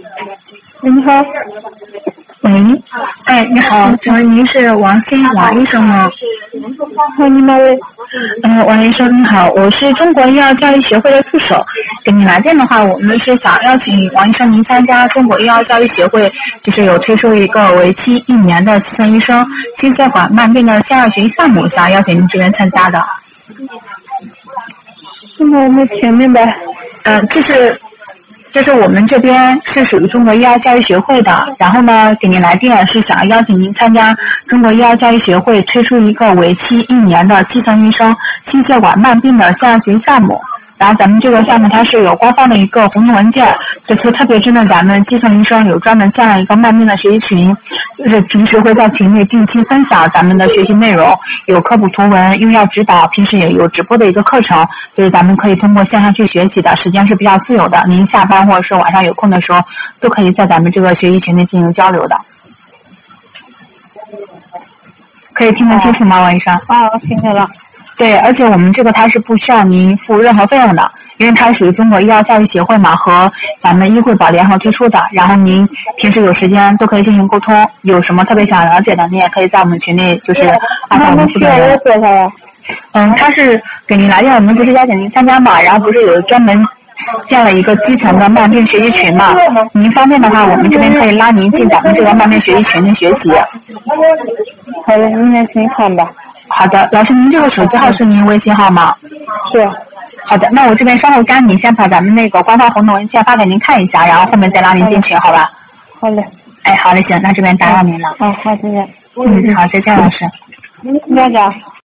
你好。 喂，哎，你好，请问您是王医生吗？ 你哪位？ 王医生你好，我是中国医药教育协会的助手。给您来电的话，我们是想邀请王医生您参加中国医药教育协会，就是有推出一个为期1年的基层医生心血管慢病的线上学习项目，想邀请您这边参加的。 我没听明白。 就是我们这边是属于中国医药教育协会的，然后呢，给您来电是想要邀请您参加中国医药教育协会推出一个为期1年的基层医生心血管慢病的线上学习项目。然后咱们这个项目它是有官方的一个红字文件，这次特别针对咱们基层医生有专门建了一个慢病的学习群，就是平时会在群里定期分享咱们的学习内容，有科普图文、用药指导，平时也有直播的一个课程，就是咱们可以通过线上去学习的，时间是比较自由的，您下班或者是晚上有空的时候，都可以在咱们这个学习群里进行交流的。可以听得清楚吗，王医生？ 听见了。 对，而且我们这个它是不需要您付任何费用的，因为它属于中国医药教育协会嘛，和咱们医惠保联合推出的。然后您平时有时间都可以进行沟通，有什么特别想了解的，您也可以在我们群里就是按照我们负责人。他是给您来电，我们不是邀请您参加嘛，然后不是有专门建了一个基层的慢病学习群嘛？您方便的话，我们这边可以拉您进咱们这个慢病学习群里学习。 好的，您先请看吧。 好的，老师，您这个手机号是您微信号吗？ 是。 好的，那我这边稍后你先把咱们那个官方红的文件发给您看一下，然后后面再拉您进群，好吧？ 好嘞。 哎，好嘞，行，那这边打扰您了。 好，再见。 好，再见，老师。 再见。